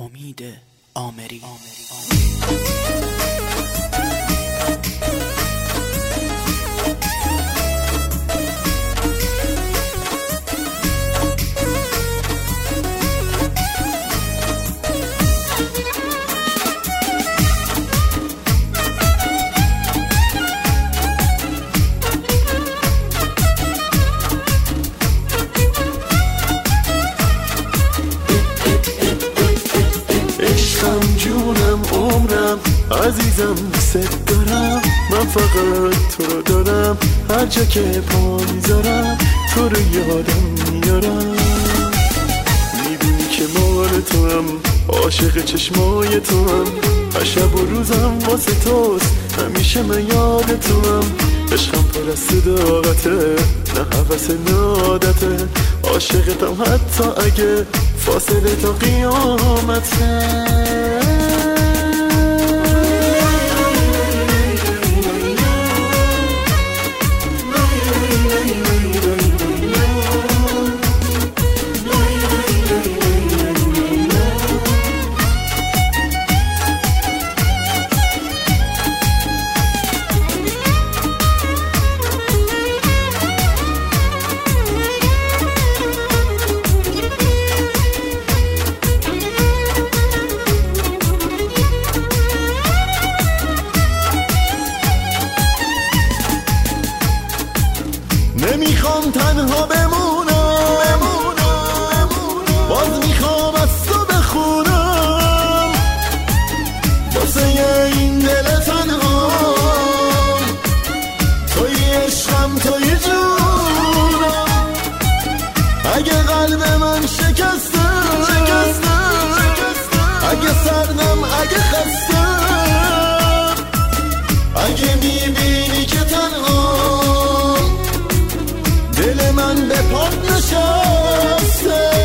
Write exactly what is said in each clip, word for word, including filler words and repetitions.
امید آمری. جونم عمرم عزیزم ست دارم، من فقط تو رو دارم، هر جا که پا میذارم تو رو یادم میارم. میدونی که مال تو هم، عاشق چشمای تو هم، هر شب و روزم واسه توست، همیشه من یاد تو هم. عشقم پر از صداقته، نه حوث نه عادته، عاشقتم حتی اگه فاصله تا قیامته. نمیخوام تنها بمونم، باز میخوام از تو بخونم، واسه این دل تنها توی عشقم توی جونم. اگه قلب من شکسته، اگه سردم، اگه خستم، اگه میبینی که تنها دل من به پات نشسته.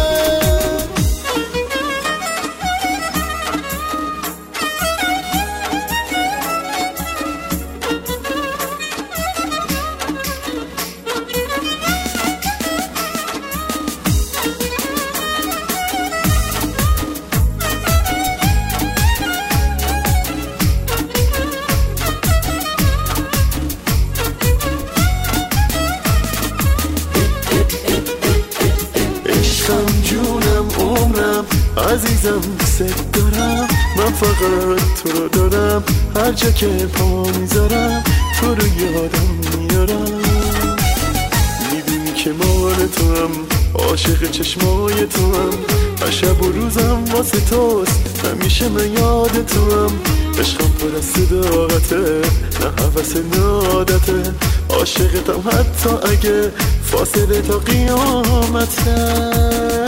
جونم عمرم عزیزم ست دارم، من فقط تو رو دارم، هر جا که پا میذارم تو رو یادم میارم. میدونی که مال تو هم، عاشق چشمای تو هم، هر شب و روزم واسه توست، همیشه من یاد تو هم. عشقم پر از صداقته، نه حوث نه عادته، عاشقتم حتی اگه فاصله تا قیامته.